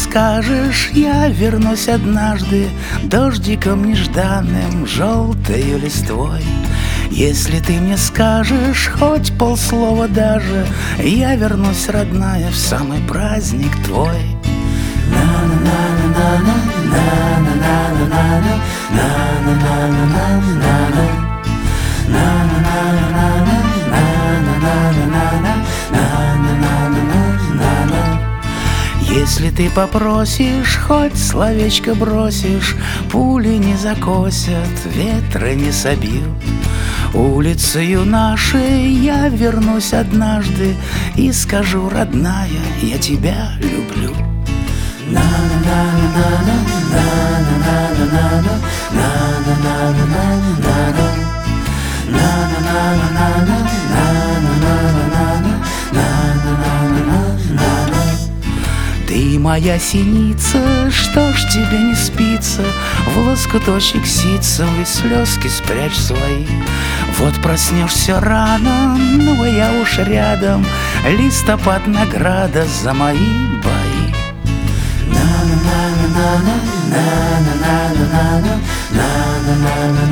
скажешь, я вернусь однажды дождиком нежданным, желтою листвой. Если ты мне скажешь хоть полслова даже, я вернусь, родная, в самый праздник твой. Если ты попросишь, хоть словечко бросишь, пули не закосят, ветры не собьют. Улицею нашей я вернусь однажды и скажу, родная, я тебя люблю. Ты моя синица, что ж тебе не спится? В лоскуточек ситцевый слезки спрячь свои. Вот проснешься рано, ну а я уж рядом, листопад награда за мои бои. На на на на на на на на на на на на на